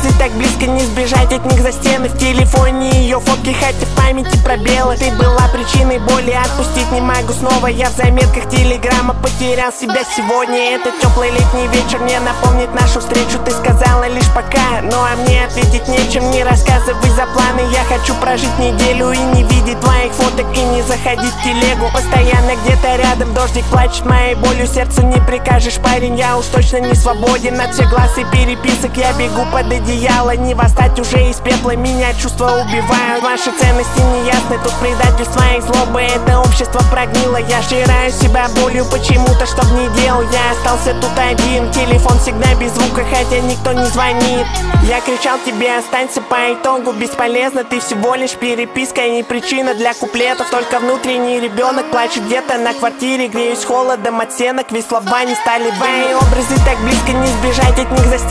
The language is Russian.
образы так близко, не сбежать от них за стены. В телефоне ее фотки, хотя в памяти пробелы. Ты была причиной боли, отпустить не могу снова. Я в заметках телеграмма потерял себя сегодня. Этот теплый летний вечер мне напомнит нашу встречу. Ты сказала лишь пока, ну а мне ответить нечем. Не рассказывай за планы, я хочу прожить неделю и не видеть твоих фоток и не заходить в телегу. Постоянно где-то рядом дождик плачет моей болью. Сердцу не прикажешь, парень, я уж точно не свободен от всех глаз и переписок. Я бегу под одеяло, не восстать уже из пепла. Меня чувства убивают, наши ценности неясны. Тут предательство и злоба, это общество прогнило. Я жираю себя болью почему-то, чтоб не делал. Я остался тут один, телефон всегда без звука, хотя никто не звонит. Я кричал тебе, останься, по итогу бесполезно. Ты всего лишь переписка и причина для куплетов. Только внутренний ребенок плачет где-то на квартире. Греюсь холодом от стенок, ведь слова не стали. Твои образы так близко, не сбежать от них за